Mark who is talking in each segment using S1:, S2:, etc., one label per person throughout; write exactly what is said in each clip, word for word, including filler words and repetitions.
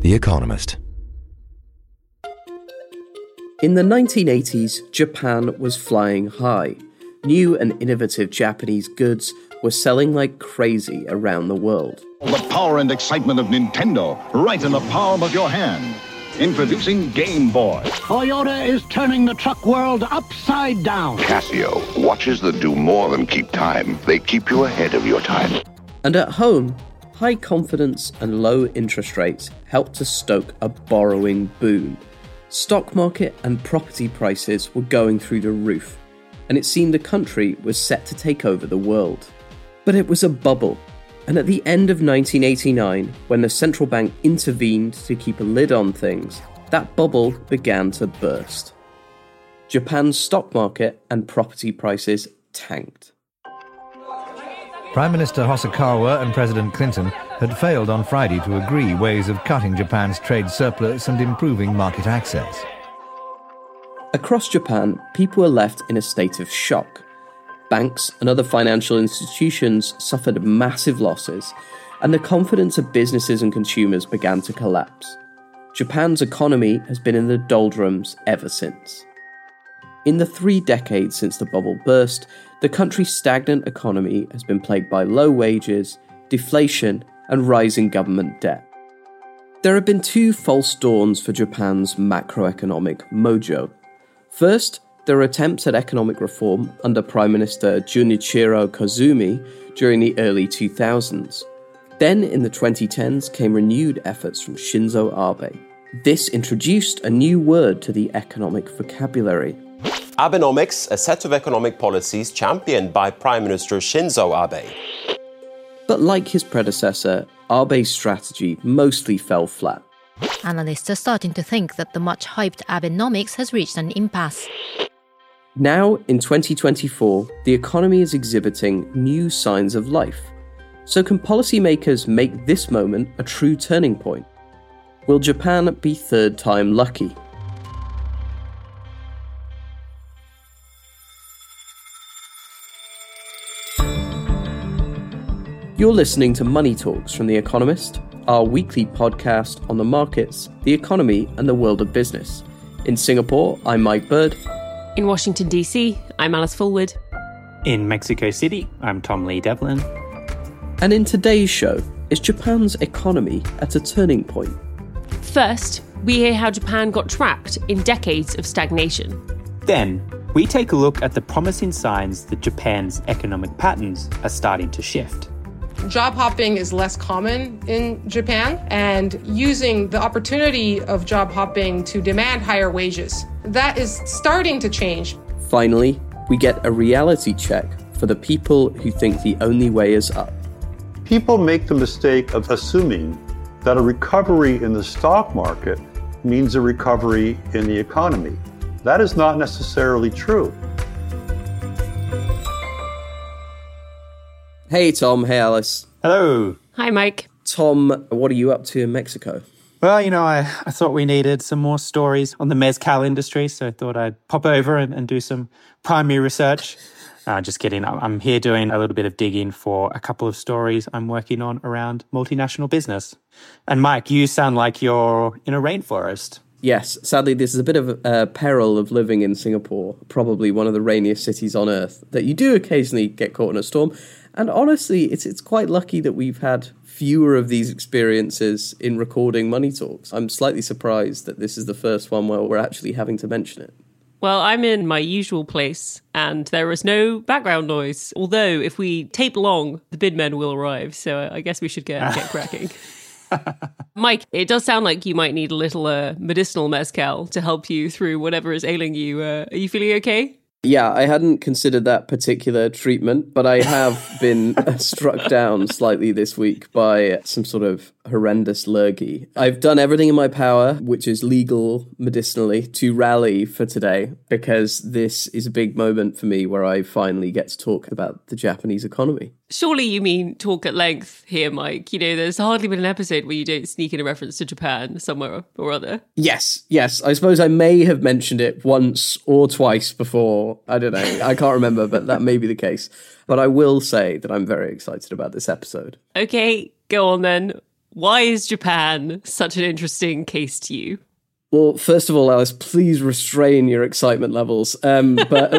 S1: The Economist.
S2: In the nineteen eighties, Japan was flying high. New and innovative Japanese goods were selling like crazy around the world.
S3: The power and excitement of Nintendo, right in the palm of your hand. Introducing Game Boy.
S4: Toyota is turning the truck world upside down.
S5: Casio, watches that do more than keep time. They keep you ahead of your time.
S2: And at home, high confidence and low interest rates helped to stoke a borrowing boom. Stock market and property prices were going through the roof, and it seemed the country was set to take over the world. But it was a bubble, and at the end of nineteen eighty-nine, when the central bank intervened to keep a lid on things, that bubble began to burst. Japan's stock market and property prices tanked.
S6: Prime Minister Hosokawa and President Clinton had failed on Friday to agree ways of cutting Japan's trade surplus and improving market access.
S2: Across Japan, people were left in a state of shock. Banks and other financial institutions suffered massive losses, and the confidence of businesses and consumers began to collapse. Japan's economy has been in the doldrums ever since. In the three decades since the bubble burst, the country's stagnant economy has been plagued by low wages, deflation, and rising government debt. There have been two false dawns for Japan's macroeconomic mojo. First, there were attempts at economic reform under Prime Minister Junichiro Koizumi during the early two thousands. Then, in the twenty tens, came renewed efforts from Shinzo Abe. This introduced a new word to the economic vocabulary.
S7: Abenomics, a set of economic policies championed by Prime Minister Shinzo Abe.
S2: But like his predecessor, Abe's strategy mostly fell flat.
S8: Analysts are starting to think that the much-hyped Abenomics has reached an impasse.
S2: Now, in twenty twenty-four, the economy is exhibiting new signs of life. So can policymakers make this moment a true turning point? Will Japan be third time lucky? You're listening to Money Talks from The Economist, our weekly podcast on the markets, the economy, and the world of business. In Singapore, I'm Mike Bird.
S9: In Washington, D C, I'm Alice Fulwood.
S10: In Mexico City, I'm Tom Lee Devlin.
S2: And in today's show, is Japan's economy at a turning point?
S9: First, we hear how Japan got trapped in decades of stagnation.
S10: Then, we take a look at the promising signs that Japan's economic patterns are starting to shift.
S11: Job hopping is less common in Japan, and using the opportunity of job hopping to demand higher wages, that is starting to change.
S2: Finally, we get a reality check for the people who think the only way is up.
S12: People make the mistake of assuming that a recovery in the stock market means a recovery in the economy. That is not necessarily true.
S2: Hey Tom, hey Alice.
S10: Hello.
S9: Hi Mike.
S2: Tom, what are you up to in Mexico?
S10: Well, you know, I, I thought we needed some more stories on the mezcal industry, so I thought I'd pop over and, and do some primary research. Uh, just kidding. I'm here doing a little bit of digging for a couple of stories I'm working on around multinational business. And Mike, you sound like you're in a rainforest.
S2: Yes, sadly, this is a bit of a peril of living in Singapore, probably one of the rainiest cities on earth, that you do occasionally get caught in a storm. And honestly, it's it's quite lucky that we've had fewer of these experiences in recording Money Talks. I'm slightly surprised that this is the first one where we're actually having to mention it.
S9: Well, I'm in my usual place and there is no background noise. Although if we tape long, the bidmen will arrive. So I guess we should get, get cracking. Mike, it does sound like you might need a little uh, medicinal mezcal to help you through whatever is ailing you. Uh, are you feeling okay?
S2: Yeah, I hadn't considered that particular treatment, but I have been struck down slightly this week by some sort of horrendous lurgy. I've done everything in my power, which is legal medicinally, to rally for today, because this is a big moment for me where I finally get to talk about the Japanese economy.
S9: Surely you mean talk at length here, Mike. You know, there's hardly been an episode where you don't sneak in a reference to Japan somewhere or other.
S2: Yes, yes. I suppose I may have mentioned it once or twice before. I don't know. I can't remember, but that may be the case. But I will say that I'm very excited about this episode.
S9: Okay, go on then. Why is Japan such an interesting case to you?
S2: Well, first of all, Alice, please restrain your excitement levels. Um, but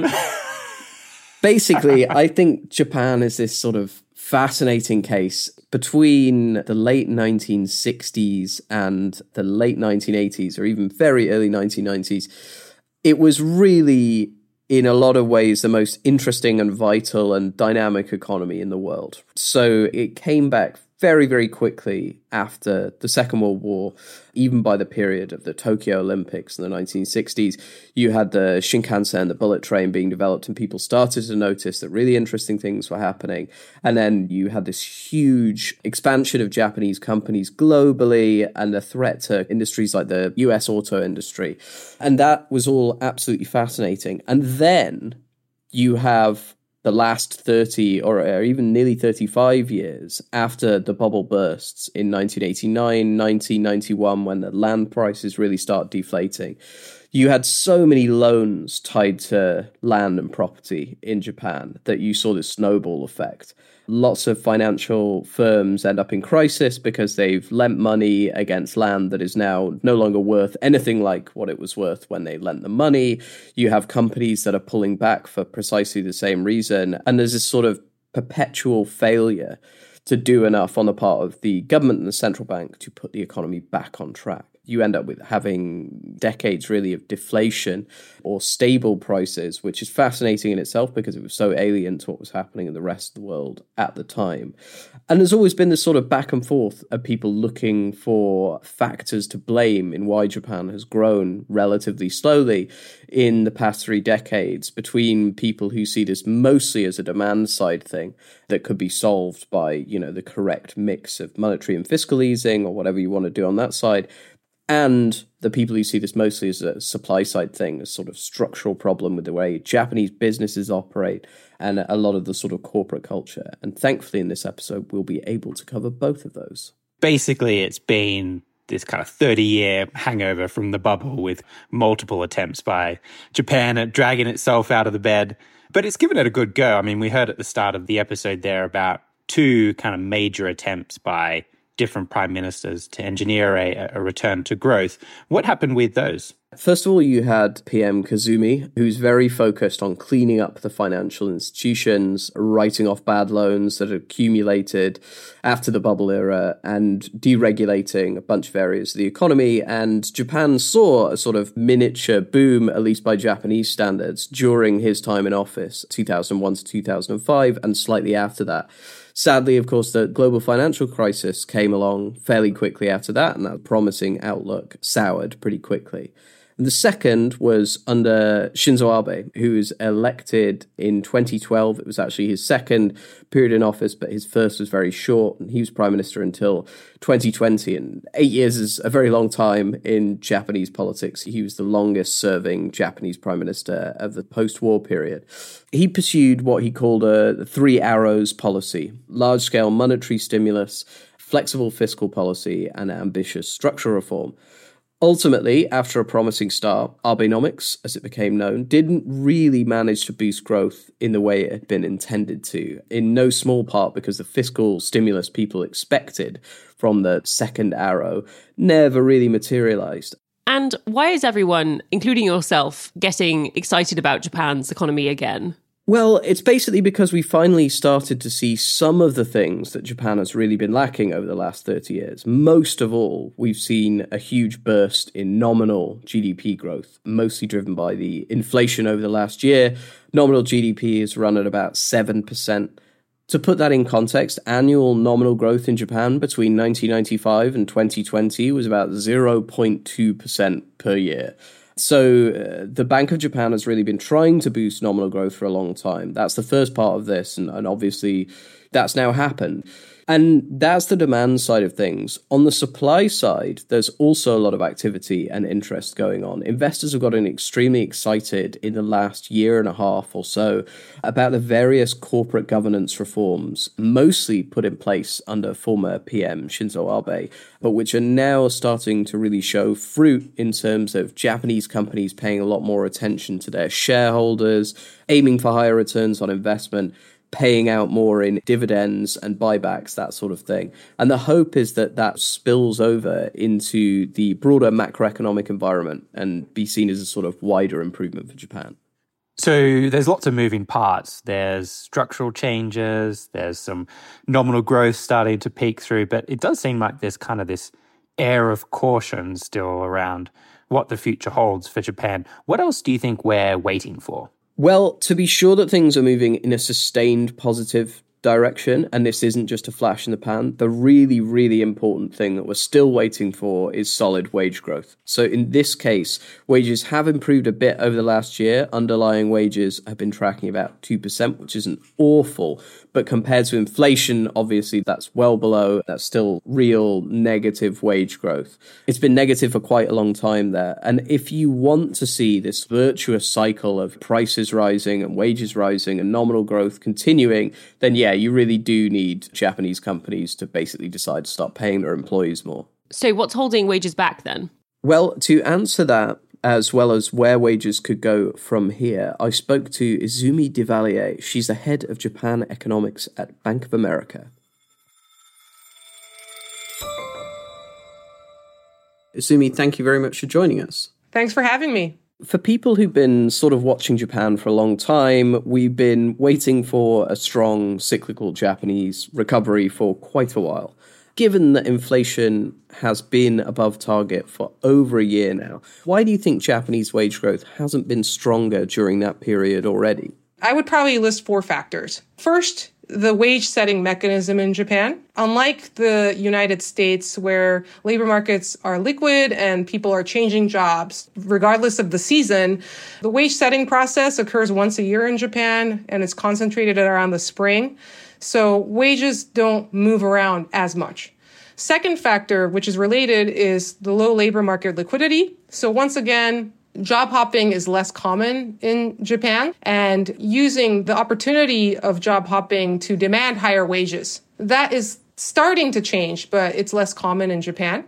S2: basically, I think Japan is this sort of fascinating case. Between the late nineteen sixties and the late nineteen eighties, or even very early nineteen nineties, it was really, in a lot of ways, the most interesting and vital and dynamic economy in the world. So it came back very, very quickly after the Second World War. Even by the period of the Tokyo Olympics in the nineteen sixties, you had the Shinkansen, the bullet train, being developed, and people started to notice that really interesting things were happening. And then you had this huge expansion of Japanese companies globally and a threat to industries like the U S auto industry. And that was all absolutely fascinating. And then you have the last thirty or, or even nearly thirty-five years after the bubble bursts in nineteen eighty-nine, nineteen ninety-one, when the land prices really start deflating. You had so many loans tied to land and property in Japan that you saw this snowball effect. Lots of financial firms end up in crisis because they've lent money against land that is now no longer worth anything like what it was worth when they lent the money. You have companies that are pulling back for precisely the same reason. And there's this sort of perpetual failure to do enough on the part of the government and the central bank to put the economy back on track. You end up with having decades really of deflation or stable prices, which is fascinating in itself because it was so alien to what was happening in the rest of the world at the time. And there's always been this sort of back and forth of people looking for factors to blame in why Japan has grown relatively slowly in the past three decades, between people who see this mostly as a demand side thing that could be solved by, you know, the correct mix of monetary and fiscal easing or whatever you want to do on that side, and the people who see this mostly as a supply side thing, a sort of structural problem with the way Japanese businesses operate and a lot of the sort of corporate culture. And thankfully in this episode, we'll be able to cover both of those.
S10: Basically, it's been this kind of thirty-year hangover from the bubble with multiple attempts by Japan at dragging itself out of the bed. But it's given it a good go. I mean, we heard at the start of the episode there about two kind of major attempts by different prime ministers to engineer a, a return to growth. What happened with those?
S2: First of all, you had P M Kazumi, who's very focused on cleaning up the financial institutions, writing off bad loans that had accumulated after the bubble era, and deregulating a bunch of areas of the economy. And Japan saw a sort of miniature boom, at least by Japanese standards, during his time in office, two thousand one to two thousand five, and slightly after that. Sadly, of course, the global financial crisis came along fairly quickly after that, and that promising outlook soured pretty quickly. And the second was under Shinzo Abe, who was elected in twenty twelve. It was actually his second period in office, but his first was very short, and he was prime minister until twenty twenty. And eight years is a very long time in Japanese politics. He was the longest serving Japanese prime minister of the post-war period. He pursued what he called a three arrows policy: large-scale monetary stimulus, flexible fiscal policy, and ambitious structural reform. Ultimately, after a promising start, Abenomics, as it became known, didn't really manage to boost growth in the way it had been intended to, in no small part because the fiscal stimulus people expected from the second arrow never really materialized.
S9: And why is everyone, including yourself, getting excited about Japan's economy again?
S2: Well, it's basically because we finally started to see some of the things that Japan has really been lacking over the last thirty years. Most of all, we've seen a huge burst in nominal G D P growth, mostly driven by the inflation over the last year. Nominal G D P has run at about seven percent. To put that in context, annual nominal growth in Japan between nineteen ninety-five and twenty twenty was about zero point two percent per year. So uh, the Bank of Japan has really been trying to boost nominal growth for a long time. That's the first part of this, and, and obviously that's now happened. And that's the demand side of things. On the supply side, there's also a lot of activity and interest going on. Investors have gotten extremely excited in the last year and a half or so about the various corporate governance reforms, mostly put in place under former P M Shinzo Abe, but which are now starting to really show fruit in terms of Japanese companies paying a lot more attention to their shareholders, aiming for higher returns on investment, paying out more in dividends and buybacks, that sort of thing. And the hope is that that spills over into the broader macroeconomic environment and be seen as a sort of wider improvement for Japan.
S10: So there's lots of moving parts. There's structural changes, there's some nominal growth starting to peek through, but it does seem like there's kind of this air of caution still around what the future holds for Japan. What else do you think we're waiting for?
S2: Well, to be sure that things are moving in a sustained positive direction, and this isn't just a flash in the pan, the really, really important thing that we're still waiting for is solid wage growth. So in this case, wages have improved a bit over the last year. Underlying wages have been tracking about two percent, which isn't awful, but compared to inflation, obviously that's well below. That's still real negative wage growth. It's been negative for quite a long time there. And if you want to see this virtuous cycle of prices rising and wages rising and nominal growth continuing, then yeah, you really do need Japanese companies to basically decide to start paying their employees more.
S9: So what's holding wages back then?
S2: Well, to answer that, as well as where wages could go from here, I spoke to Izumi Devalier. She's the head of Japan economics at Bank of America. Izumi, thank you very much for joining us.
S11: Thanks for having me.
S2: For people who've been sort of watching Japan for a long time, we've been waiting for a strong cyclical Japanese recovery for quite a while. Given that inflation has been above target for over a year now, why do you think Japanese wage growth hasn't been stronger during that period already?
S11: I would probably list four factors. First, the wage setting mechanism in Japan. Unlike the United States, where labor markets are liquid and people are changing jobs regardless of the season, the wage setting process occurs once a year in Japan, and it's concentrated around the spring. So wages don't move around as much. Second factor, which is related, is the low labor market liquidity. So once again, job hopping is less common in Japan, and using the opportunity of job hopping to demand higher wages. That is starting to change, but it's less common in Japan.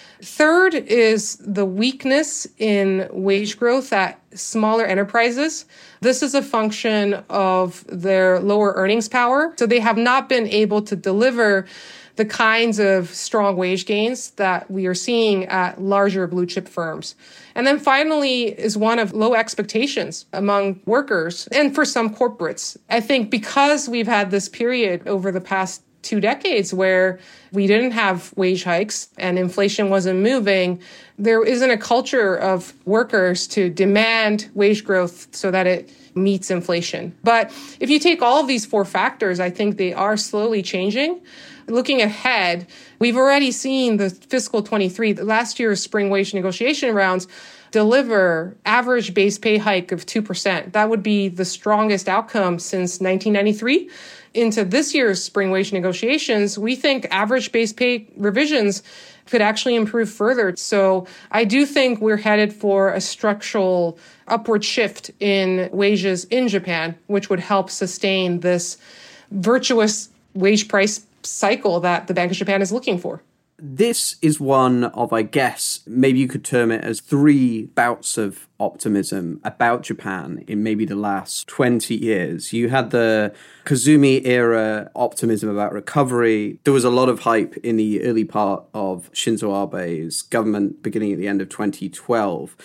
S11: Third is the weakness in wage growth at smaller enterprises. This is a function of their lower earnings power. So they have not been able to deliver the kinds of strong wage gains that we are seeing at larger blue chip firms. And then finally is one of low expectations among workers and for some corporates. I think because we've had this period over the past two decades where we didn't have wage hikes and inflation wasn't moving, there isn't a culture of workers to demand wage growth so that it meets inflation. But if you take all of these four factors, I think they are slowly changing. Looking ahead, we've already seen the fiscal twenty-three, last year's spring wage negotiation rounds, deliver average base pay hike of two percent. That would be the strongest outcome since nineteen ninety-three. Into this year's spring wage negotiations, we think average base pay revisions could actually improve further. So I do think we're headed for a structural upward shift in wages in Japan, which would help sustain this virtuous wage price cycle that the Bank of Japan is looking for.
S2: This is one of, I guess, maybe you could term it as three bouts of optimism about Japan in maybe the last twenty years. You had the Koizumi era optimism about recovery. There was a lot of hype in the early part of Shinzo Abe's government beginning at the end of twenty twelve.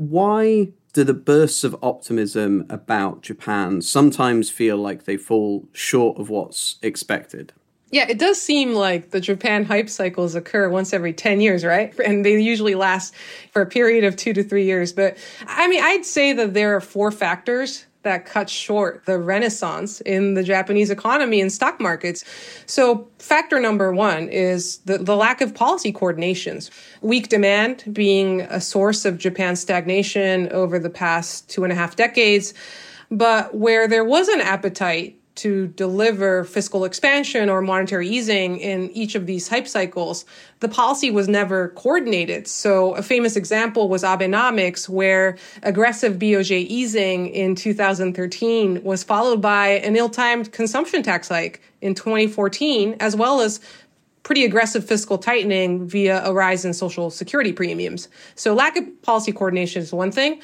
S2: Why do the bursts of optimism about Japan sometimes feel like they fall short of what's expected?
S11: Yeah, it does seem like the Japan hype cycles occur once every ten years, right? And they usually last for a period of two to three years. But I mean, I'd say that there are four factors that cut short the renaissance in the Japanese economy and stock markets. So factor number one is the, the lack of policy coordinations. Weak demand being a source of Japan's stagnation over the past two and a half decades. But where there was an appetite to deliver fiscal expansion or monetary easing in each of these hype cycles, the policy was never coordinated. So a famous example was Abenomics, where aggressive B O J easing in two thousand thirteen was followed by an ill-timed consumption tax hike in twenty fourteen, as well as pretty aggressive fiscal tightening via a rise in Social Security premiums. So lack of policy coordination is one thing.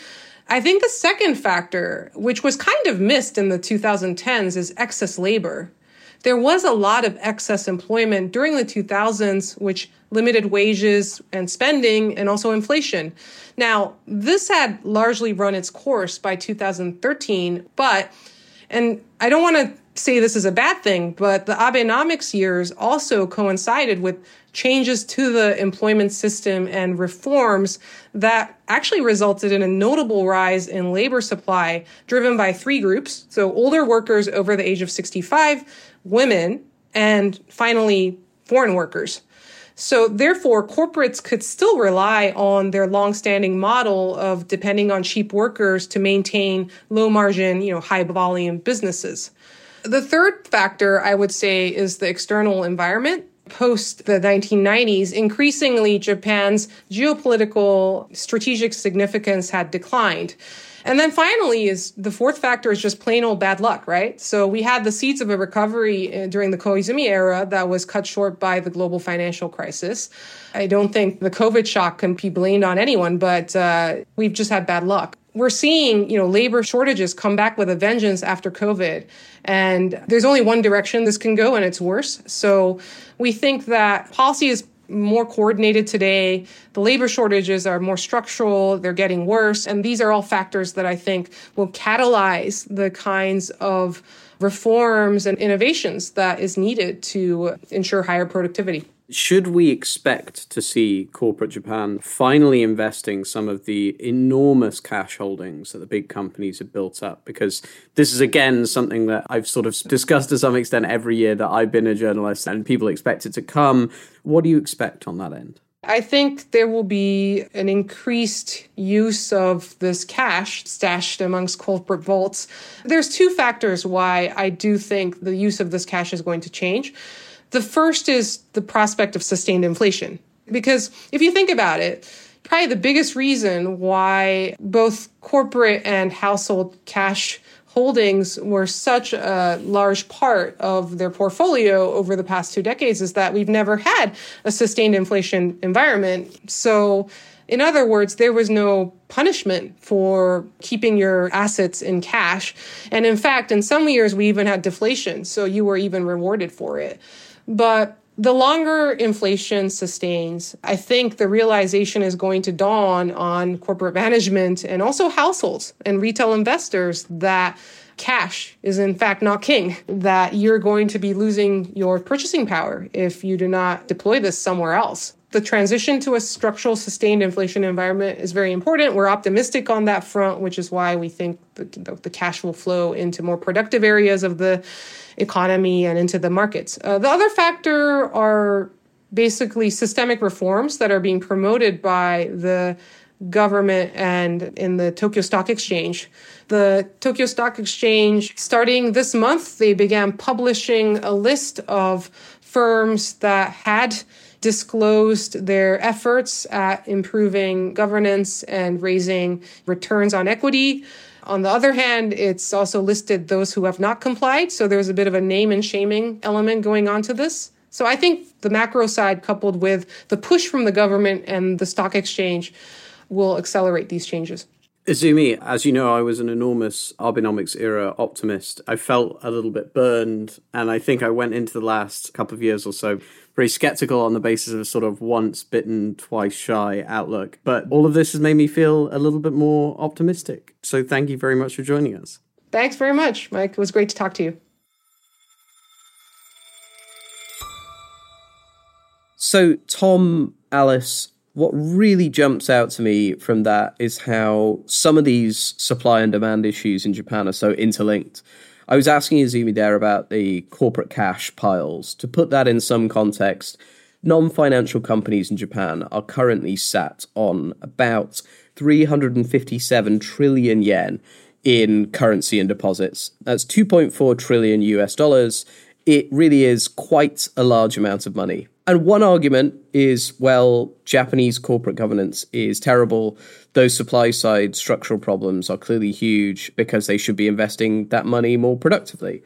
S11: I think the second factor, which was kind of missed in the two thousand tens, is excess labor. There was a lot of excess employment during the two thousands, which limited wages and spending and also inflation. Now, this had largely run its course by two thousand thirteen, but, and I don't want to say this is a bad thing, but the Abenomics years also coincided with changes to the employment system and reforms that actually resulted in a notable rise in labor supply driven by three groups. So older workers over the age of sixty-five, women, and finally, foreign workers. So therefore, corporates could still rely on their longstanding model of depending on cheap workers to maintain low margin, you know, high volume businesses. The third factor, I would say, is the external environment. Post the nineteen nineties, increasingly Japan's geopolitical strategic significance had declined. And then finally, is the fourth factor is just plain old bad luck, right? So we had the seeds of a recovery during the Koizumi era that was cut short by the global financial crisis. I don't think the COVID shock can be blamed on anyone, but uh, we've just had bad luck. We're seeing, you know, labor shortages come back with a vengeance after COVID. And there's only one direction this can go, and it's worse. So we think that policy is more coordinated today. The labor shortages are more structural. They're getting worse. And these are all factors that I think will catalyze the kinds of reforms and innovations that is needed to ensure higher productivity.
S2: Should we expect to see corporate Japan finally investing some of the enormous cash holdings that the big companies have built up? Because this is, again, something that I've sort of discussed to some extent every year that I've been a journalist, and people expect it to come. What do you expect on that end?
S11: I think there will be an increased use of this cash stashed amongst corporate vaults. There's two factors why I do think the use of this cash is going to change. The first is the prospect of sustained inflation. Because if you think about it, probably the biggest reason why both corporate and household cash holdings were such a large part of their portfolio over the past two decades is that we've never had a sustained inflation environment. So in other words, there was no punishment for keeping your assets in cash. And in fact, in some years, we even had deflation. So you were even rewarded for it. But the longer inflation sustains, I think the realization is going to dawn on corporate management and also households and retail investors that cash is in fact not king, that you're going to be losing your purchasing power if you do not deploy this somewhere else. The transition to a structural sustained inflation environment is very important. We're optimistic on that front, which is why we think the, the cash will flow into more productive areas of the economy and into the markets. Uh, the other factor are basically systemic reforms that are being promoted by the government and in the Tokyo Stock Exchange. The Tokyo Stock Exchange, starting this month, they began publishing a list of firms that had disclosed their efforts at improving governance and raising returns on equity. On the other hand, it's also listed those who have not complied. So there's a bit of a name and shaming element going on to this. So I think the macro side, coupled with the push from the government and the stock exchange, will accelerate these changes.
S2: Izumi, as you know, I was an enormous Abenomics era optimist. I felt a little bit burned, and I think I went into the last couple of years or so very skeptical on the basis of a sort of once bitten, twice shy outlook. But all of this has made me feel a little bit more optimistic. So thank you very much for joining us.
S11: Thanks very much, Mike. It was great to talk to you.
S2: So, Tom, Alice, what really jumps out to me from that is how some of these supply and demand issues in Japan are so interlinked. I was asking Izumi there about the corporate cash piles. To put that in some context, non-financial companies in Japan are currently sat on about three hundred fifty-seven trillion yen in currency and deposits. That's two point four trillion U S dollars. It really is quite a large amount of money. And one argument is, well, Japanese corporate governance is terrible. Those supply-side structural problems are clearly huge because they should be investing that money more productively.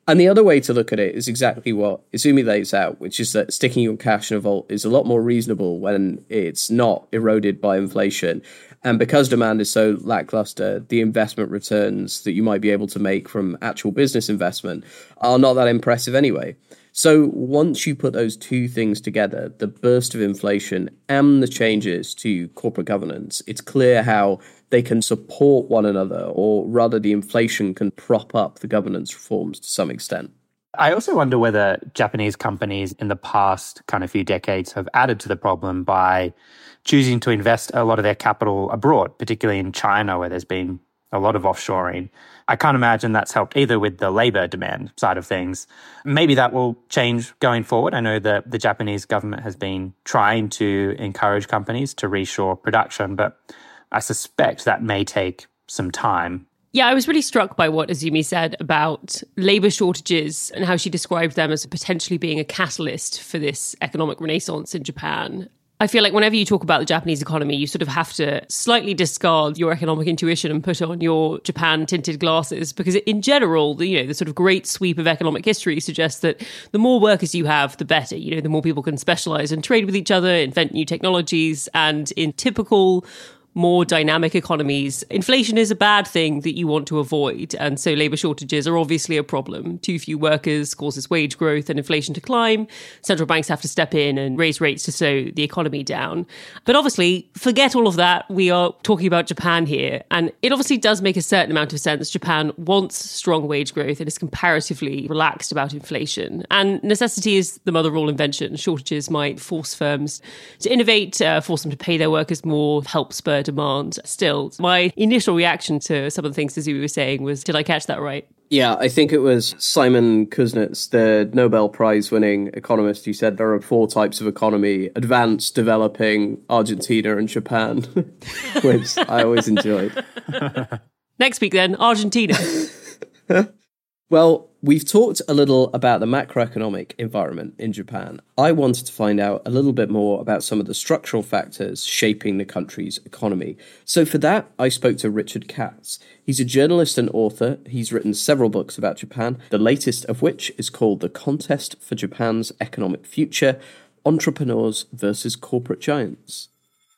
S2: And the other way to look at it is exactly what Izumi lays out, which is that sticking your cash in a vault is a lot more reasonable when it's not eroded by inflation. And because demand is so lackluster, the investment returns that you might be able to make from actual business investment are not that impressive anyway. So once you put those two things together, the burst of inflation and the changes to corporate governance, it's clear how they can support one another, or rather the inflation can prop up the governance reforms to some extent.
S10: I also wonder whether Japanese companies in the past kind of few decades have added to the problem by choosing to invest a lot of their capital abroad, particularly in China, where there's been a lot of offshoring. I can't imagine that's helped either with the labor demand side of things. Maybe that will change going forward. I know that the Japanese government has been trying to encourage companies to reshore production, but I suspect that may take some time.
S9: Yeah, I was really struck by what Izumi said about labour shortages and how she described them as potentially being a catalyst for this economic renaissance in Japan. I feel like whenever you talk about the Japanese economy, you sort of have to slightly discard your economic intuition and put on your Japan-tinted glasses, because in general, the, you know, the sort of great sweep of economic history suggests that the more workers you have, the better. You know, the more people can specialise and trade with each other, invent new technologies, and in typical more dynamic economies, inflation is a bad thing that you want to avoid. And so labour shortages are obviously a problem. Too few workers causes wage growth and inflation to climb. Central banks have to step in and raise rates to slow the economy down. But obviously, forget all of that. We are talking about Japan here. And it obviously does make a certain amount of sense. Japan wants strong wage growth and is comparatively relaxed about inflation. And necessity is the mother of all invention. Shortages might force firms to innovate, uh, force them to pay their workers more, help spur demand. Still, my initial reaction to some of the things Izumi was saying was, did I catch that right?
S2: Yeah, I think it was Simon Kuznets, the Nobel Prize-winning economist, who said there are four types of economy: advanced, developing, Argentina, and Japan, which I always enjoyed.
S9: Next week then, Argentina.
S2: Well, we've talked a little about the macroeconomic environment in Japan. I wanted to find out a little bit more about some of the structural factors shaping the country's economy. So for that, I spoke to Richard Katz. He's a journalist and author. He's written several books about Japan, the latest of which is called The Contest for Japan's Economic Future: Entrepreneurs versus Corporate Giants.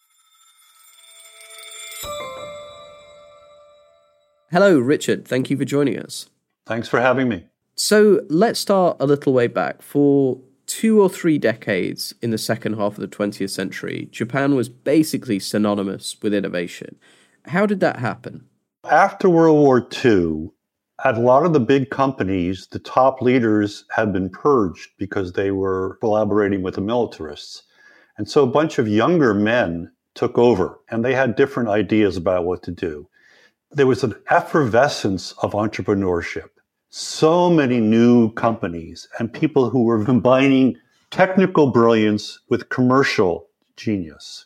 S2: Hello, Richard. Thank you for joining us.
S12: Thanks for having me.
S2: So let's start a little way back. For two or three decades in the second half of the twentieth century, Japan was basically synonymous with innovation. How did that happen?
S12: After World War Two, at a lot of the big companies, the top leaders had been purged because they were collaborating with the militarists. And so a bunch of younger men took over, and they had different ideas about what to do. There was an effervescence of entrepreneurship. So many new companies and people who were combining technical brilliance with commercial genius.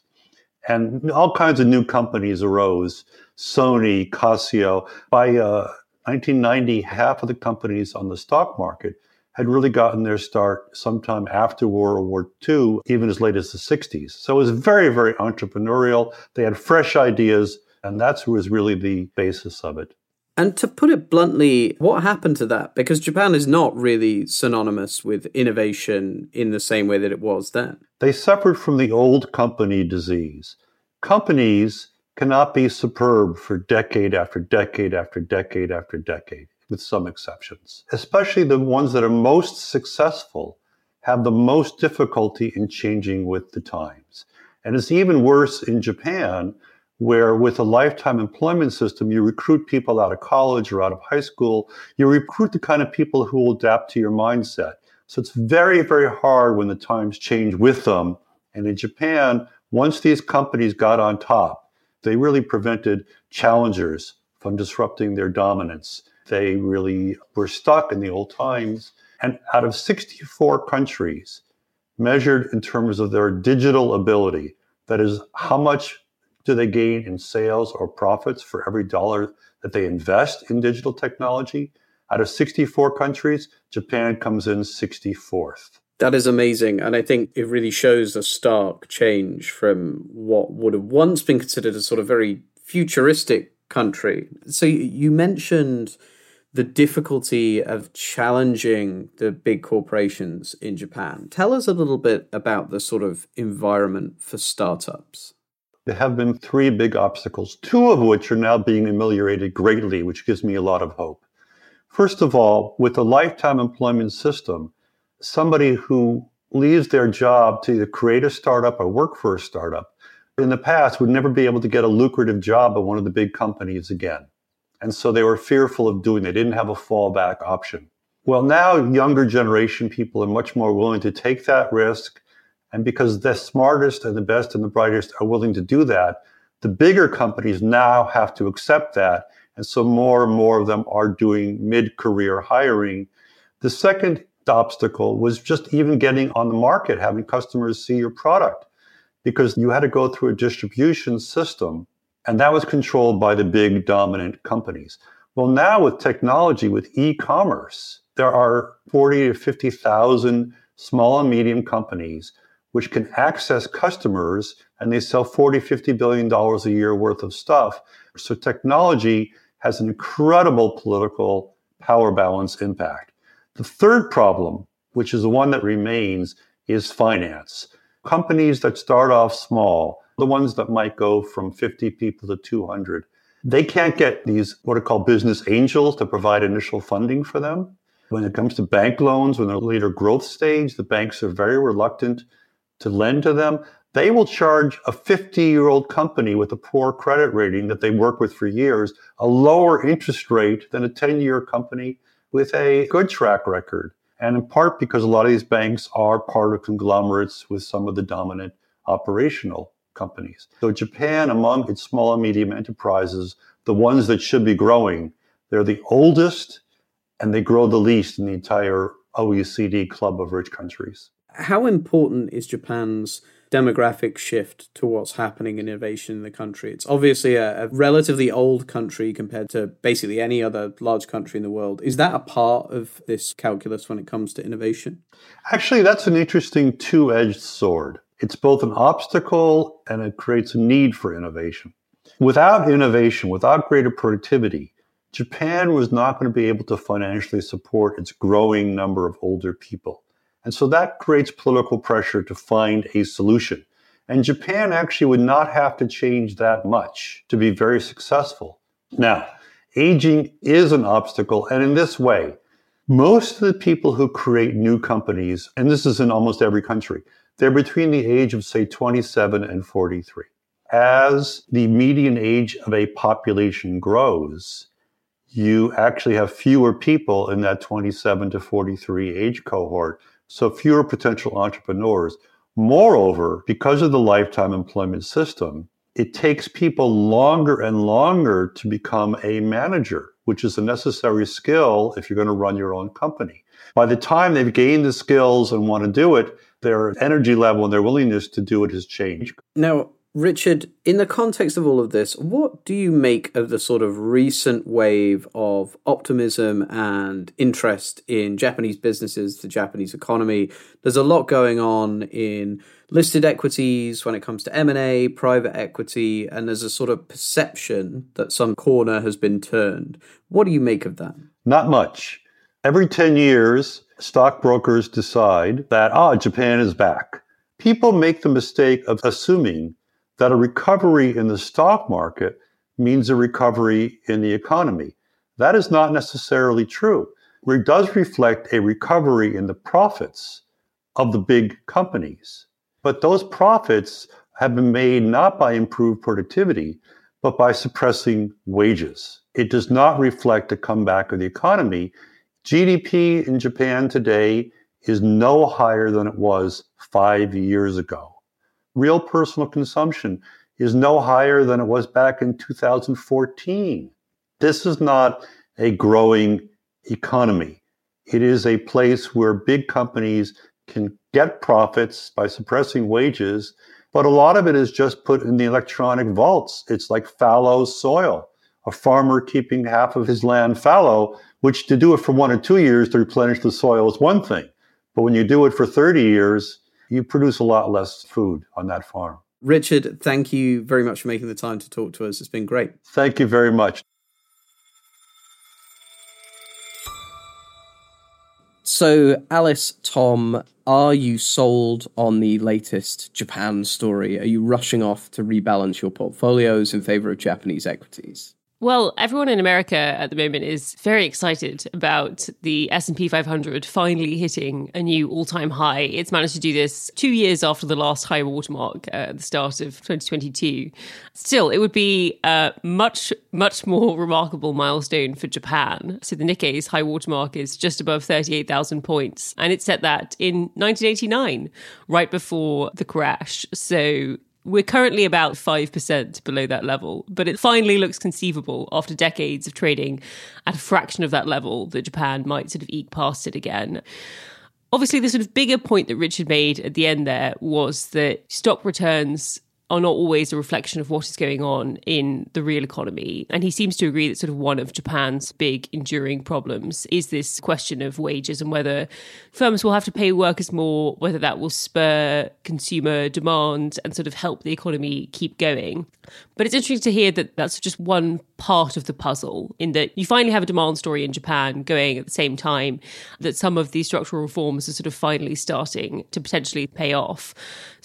S12: And all kinds of new companies arose: Sony, Casio. By uh, nineteen ninety, half of the companies on the stock market had really gotten their start sometime after World War Two, even as late as the sixties. So it was very, very entrepreneurial. They had fresh ideas, and that was really the basis of it.
S2: And to put it bluntly, what happened to that? Because Japan is not really synonymous with innovation in the same way that it was then.
S12: They suffered from the old company disease. Companies cannot be superb for decade after decade after decade after decade, with some exceptions. Especially the ones that are most successful have the most difficulty in changing with the times. And it's even worse in Japan, where with a lifetime employment system, you recruit people out of college or out of high school. You recruit the kind of people who will adapt to your mindset. So it's very, very hard when the times change with them. And in Japan, once these companies got on top, they really prevented challengers from disrupting their dominance. They really were stuck in the old times. And out of sixty-four countries, measured in terms of their digital ability, that is, how much do they gain in sales or profits for every dollar that they invest in digital technology? Out of sixty-four countries, Japan comes in sixty-fourth.
S2: That is amazing. And I think it really shows a stark change from what would have once been considered a sort of very futuristic country. So you mentioned the difficulty of challenging the big corporations in Japan. Tell us a little bit about the sort of environment for startups.
S12: There have been three big obstacles, two of which are now being ameliorated greatly, which gives me a lot of hope. First of all, with the lifetime employment system, somebody who leaves their job to either create a startup or work for a startup in the past would never be able to get a lucrative job at one of the big companies again. And so they were fearful of doing it. They didn't have a fallback option. Well, now younger generation people are much more willing to take that risk. And because the smartest and the best and the brightest are willing to do that, the bigger companies now have to accept that. And so more and more of them are doing mid-career hiring. The second obstacle was just even getting on the market, having customers see your product, because you had to go through a distribution system, and that was controlled by the big dominant companies. Well, now with technology, with e-commerce, there are forty to fifty thousand small and medium companies which can access customers, and they sell forty, fifty billion dollars a year worth of stuff. So technology has an incredible political power balance impact. The third problem, which is the one that remains, is finance. Companies that start off small, the ones that might go from fifty people to two hundred, they can't get these what are called business angels to provide initial funding for them. When it comes to bank loans, when they're later growth stage, the banks are very reluctant to lend to them. They will charge a fifty-year-old company with a poor credit rating that they work with for years a lower interest rate than a ten-year company with a good track record. And in part because a lot of these banks are part of conglomerates with some of the dominant operational companies. So Japan, among its small and medium enterprises, the ones that should be growing, they're the oldest and they grow the least in the entire O E C D club of rich countries.
S2: How important is Japan's demographic shift to what's happening in innovation in the country? It's obviously a, a relatively old country compared to basically any other large country in the world. Is that a part of this calculus when it comes to innovation?
S12: Actually, that's an interesting two-edged sword. It's both an obstacle and it creates a need for innovation. Without innovation, without greater productivity, Japan was not going to be able to financially support its growing number of older people. And so that creates political pressure to find a solution. And Japan actually would not have to change that much to be very successful. Now, aging is an obstacle, and in this way, most of the people who create new companies, and this is in almost every country, they're between the age of, say, twenty-seven and forty-three. As the median age of a population grows, you actually have fewer people in that twenty-seven to forty-three age cohort, so fewer potential entrepreneurs. Moreover, because of the lifetime employment system, it takes people longer and longer to become a manager, which is a necessary skill if you're going to run your own company. By the time they've gained the skills and want to do it, their energy level and their willingness to do it has changed.
S2: Now, Richard, in the context of all of this, what do you make of the sort of recent wave of optimism and interest in Japanese businesses, the Japanese economy? There's a lot going on in listed equities when it comes to M and A, private equity, and there's a sort of perception that some corner has been turned. What do you make of that?
S12: Not much. Every ten years, stockbrokers decide that, ah, Japan is back. People make the mistake of assuming that a recovery in the stock market means a recovery in the economy. That is not necessarily true. It does reflect a recovery in the profits of the big companies. But those profits have been made not by improved productivity, but by suppressing wages. It does not reflect a comeback of the economy. G D P in Japan today is no higher than it was five years ago. Real personal consumption is no higher than it was back in two thousand fourteen. This is not a growing economy. It is a place where big companies can get profits by suppressing wages, but a lot of it is just put in the electronic vaults. It's like fallow soil. A farmer keeping half of his land fallow, which to do it for one or two years to replenish the soil is one thing. But when you do it for thirty years, you produce a lot less food on that farm.
S2: Richard, thank you very much for making the time to talk to us. It's been great.
S12: Thank you very much.
S2: So, Alice, Tom, are you sold on the latest Japan story? Are you rushing off to rebalance your portfolios in favor of Japanese equities?
S9: Well, everyone in America at the moment is very excited about the S and P five hundred finally hitting a new all-time high. It's managed to do this two years after the last high watermark uh, at the start of twenty twenty-two. Still, it would be a much, much more remarkable milestone for Japan. So the Nikkei's high watermark is just above thirty-eight thousand points, and it set that in nineteen eighty-nine, right before the crash. So we're currently about five percent below that level, but it finally looks conceivable after decades of trading at a fraction of that level that Japan might sort of eke past it again. Obviously, the sort of bigger point that Richard made at the end there was that stock returns are not always a reflection of what is going on in the real economy. And he seems to agree that sort of one of Japan's big enduring problems is this question of wages and whether firms will have to pay workers more, whether that will spur consumer demand and sort of help the economy keep going. But it's interesting to hear that that's just one part of the puzzle, in that you finally have a demand story in Japan going at the same time that some of these structural reforms are sort of finally starting to potentially pay off.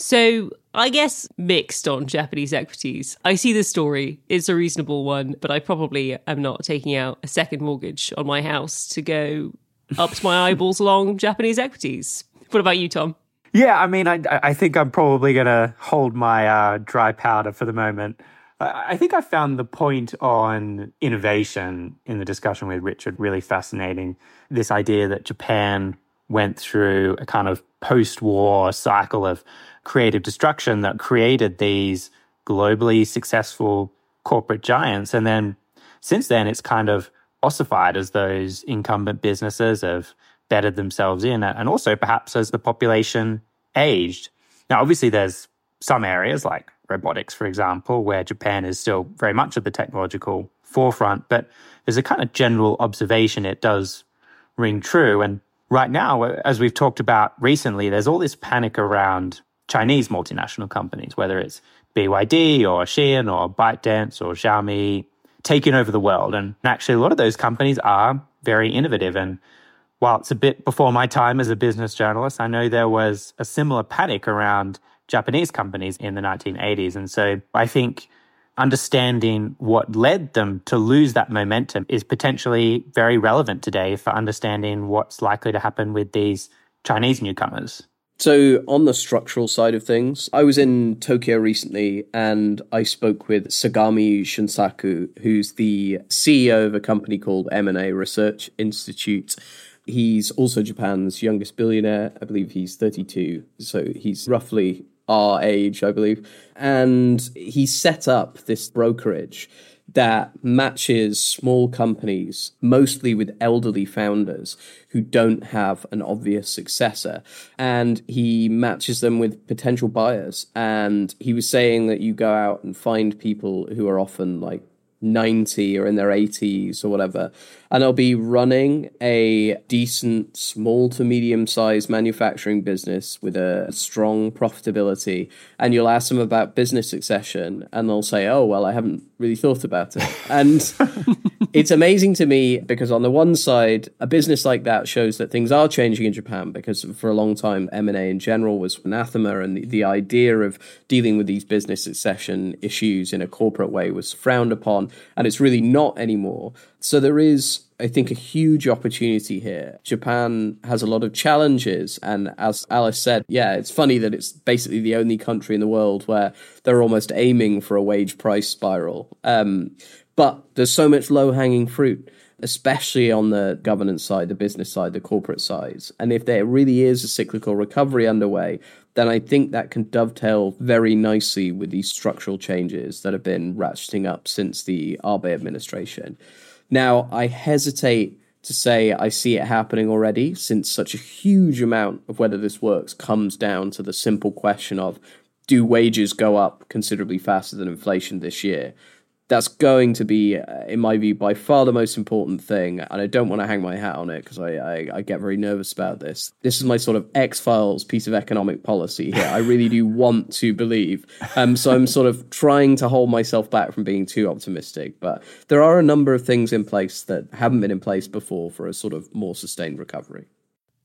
S9: So I guess mixed on Japanese equities. I see this story. It's a reasonable one, but I probably am not taking out a second mortgage on my house to go up to my eyeballs along Japanese equities. What about you, Tom?
S10: Yeah, I mean, I, I think I'm probably going to hold my uh, dry powder for the moment. I think I found the point on innovation in the discussion with Richard really fascinating. This idea that Japan went through a kind of post-war cycle of creative destruction that created these globally successful corporate giants. And then since then, it's kind of ossified as those incumbent businesses have bedded themselves in, and also perhaps as the population aged. Now, obviously, there's some areas like robotics, for example, where Japan is still very much at the technological forefront, but there's a kind of general observation it does ring true. And right now, as we've talked about recently, there's all this panic around Chinese multinational companies, whether it's B Y D or Shein or ByteDance or Xiaomi, taking over the world. And actually, a lot of those companies are very innovative. And while it's a bit before my time as a business journalist, I know there was a similar panic around Japanese companies in the nineteen eighties. And so I think understanding what led them to lose that momentum is potentially very relevant today for understanding what's likely to happen with these Chinese newcomers.
S2: So on the structural side of things, I was in Tokyo recently and I spoke with Sagami Shunsaku, who's the C E O of a company called M and A Research Institute. He's also Japan's youngest billionaire. I believe he's thirty-two, so he's roughly our age, I believe. And he set up this brokerage that matches small companies, mostly with elderly founders who don't have an obvious successor. And he matches them with potential buyers. And he was saying that you go out and find people who are often like ninety or in their eighties or whatever, and they'll be running a decent small to medium sized manufacturing business with a strong profitability, and you'll ask them about business succession and they'll say, oh well, I haven't really thought about it. And it's amazing to me because on the one side, a business like that shows that things are changing in Japan, because for a long time M and A in general was anathema, and the, the idea of dealing with these business succession issues in a corporate way was frowned upon, and it's really not anymore. So there is, I think, a huge opportunity here. Japan has a lot of challenges, and as Alice said, yeah, it's funny that it's basically the only country in the world where they're almost aiming for a wage price spiral. Um, but there's so much low-hanging fruit, especially on the governance side, the business side, the corporate side. And if there really is a cyclical recovery underway, then I think that can dovetail very nicely with these structural changes that have been ratcheting up since the Abe administration. Now, I hesitate to say I see it happening already, since such a huge amount of whether this works comes down to the simple question of, do wages go up considerably faster than inflation this year? That's going to be, in my view, by far the most important thing. And I don't want to hang my hat on it because I, I, I get very nervous about this. This is my sort of X-Files piece of economic policy here. I really do want to believe. Um, so I'm sort of trying to hold myself back from being too optimistic. But there are a number of things in place that haven't been in place before for a sort of more sustained recovery.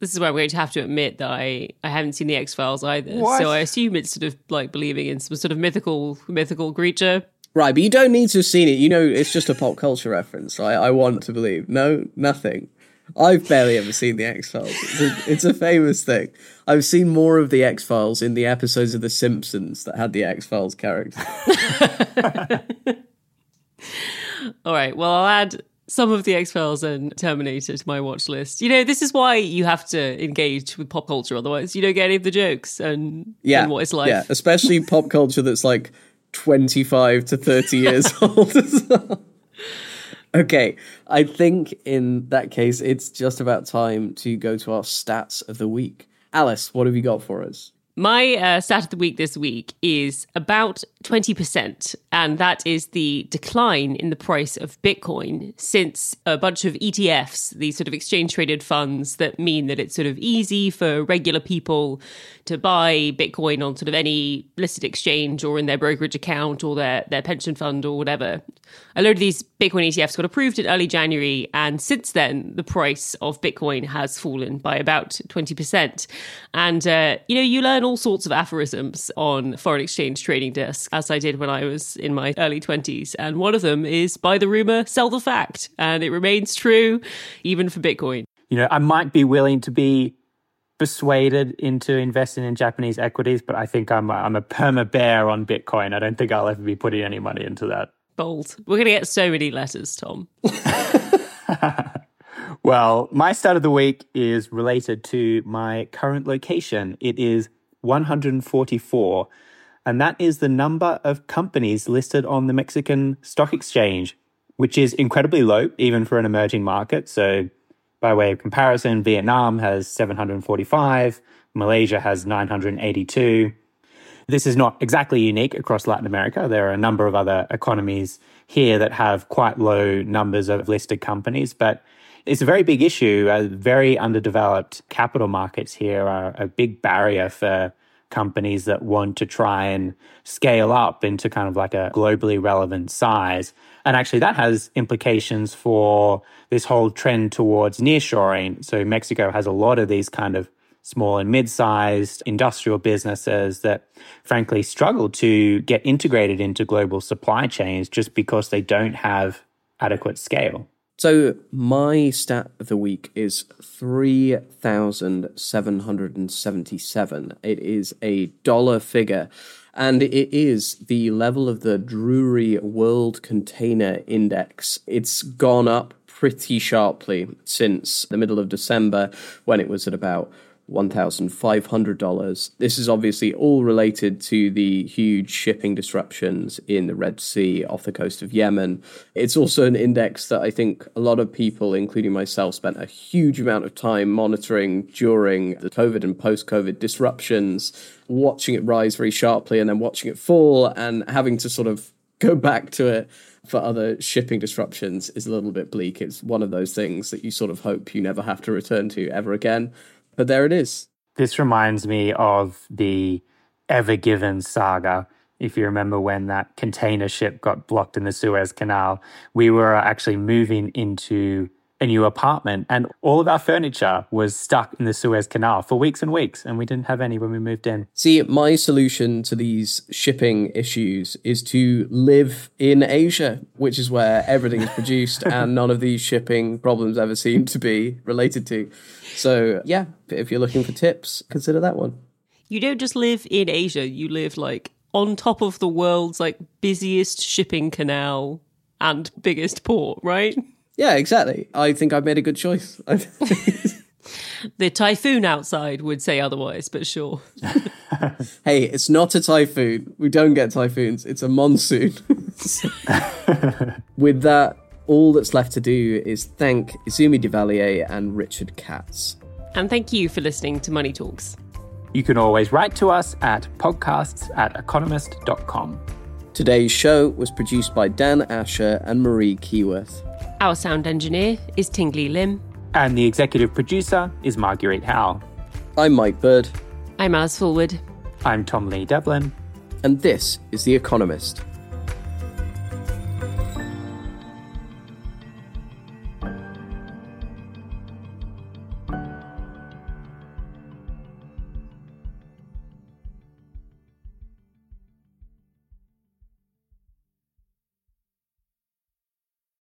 S9: This is where I'm going to have to admit that I, I haven't seen the X-Files either.
S10: What?
S9: So I assume it's sort of like believing in some sort of mythical mythical creature.
S2: Right, but you don't need to have seen it. You know, it's just a pop culture reference. I, I want to believe. No, nothing. I've barely ever seen the X-Files. It's a, it's a famous thing. I've seen more of the X-Files in the episodes of The Simpsons that had the X-Files character.
S9: All right, well, I'll add some of the X-Files and Terminator to my watch list. You know, this is why you have to engage with pop culture, otherwise you don't get any of the jokes and,
S2: yeah,
S9: and what it's like.
S2: Yeah, especially pop culture that's like twenty-five to thirty years old as well. Okay, I think in that case, it's just about time to go to our stats of the week. Alice, what have you got for us?
S9: My uh, stat of the week this week is about twenty percent, and that is the decline in the price of Bitcoin since a bunch of E T Fs, these sort of exchange-traded funds that mean that it's sort of easy for regular people to buy Bitcoin on sort of any listed exchange or in their brokerage account or their, their pension fund or whatever. A load of these Bitcoin E T Fs got approved in early January, and since then, the price of Bitcoin has fallen by about twenty percent. And, uh, you know, you learn all sorts of aphorisms on foreign exchange trading desks, as I did when I was in my early twenties. And one of them is buy the rumor, sell the fact. And it remains true even for Bitcoin.
S10: You know, I might be willing to be persuaded into investing in Japanese equities, but I think I'm a, I'm a perma bear on Bitcoin. I don't think I'll ever be putting any money into that.
S9: Bold. We're going to get so many letters, Tom.
S10: Well, my stat of the week is related to my current location. It is one hundred forty-four, and that is the number of companies listed on the Mexican Stock Exchange, which is incredibly low, even for an emerging market. So by way of comparison, Vietnam has seven hundred forty-five, Malaysia has nine hundred eighty-two. This is not exactly unique across Latin America. There are a number of other economies here that have quite low numbers of listed companies, but it's a very big issue. Uh, very underdeveloped capital markets here are a big barrier for companies that want to try and scale up into kind of like a globally relevant size. And actually that has implications for this whole trend towards nearshoring. So Mexico has a lot of these kind of small and mid-sized industrial businesses that frankly struggle to get integrated into global supply chains just because they don't have adequate scale.
S2: So my stat of the week is three thousand seven hundred seventy-seven. It is a dollar figure, and it is the level of the Drewry World Container Index. It's gone up pretty sharply since the middle of December, when it was at about one thousand five hundred dollars. This is obviously all related to the huge shipping disruptions in the Red Sea off the coast of Yemen. It's also an index that I think a lot of people, including myself, spent a huge amount of time monitoring during the COVID and post-COVID disruptions, watching it rise very sharply and then watching it fall and having to sort of go back to it for other shipping disruptions is a little bit bleak. It's one of those things that you sort of hope you never have to return to ever again. But there it is.
S10: This reminds me of the Ever Given saga. If you remember when that container ship got blocked in the Suez Canal, we were actually moving into a new apartment and all of our furniture was stuck in the Suez Canal for weeks and weeks, and we didn't have any when we moved in.
S2: See, my solution to these shipping issues is to live in Asia, which is where everything is produced and none of these shipping problems ever seem to be related to. So, yeah, if you're looking for tips, consider that one.
S9: You don't just live in Asia, you live like on top of the world's like busiest shipping canal and biggest port, right?
S2: Yeah, exactly. I think I've made a good choice.
S9: The typhoon outside would say otherwise, but sure.
S2: Hey, it's not a typhoon. We don't get typhoons. It's a monsoon. With that, all that's left to do is thank Izumi Duvalier and Richard Katz.
S9: And thank you for listening to Money Talks.
S10: You can always write to us at podcasts at economist dot com.
S2: Today's show was produced by Dan Asher and Marie Keyworth.
S9: Our sound engineer is Tingley Lim.
S10: And the executive producer is Marguerite Howe.
S2: I'm Mike Bird.
S9: I'm Alice Fulwood.
S10: I'm Tom Lee Devlin.
S2: And this is The Economist.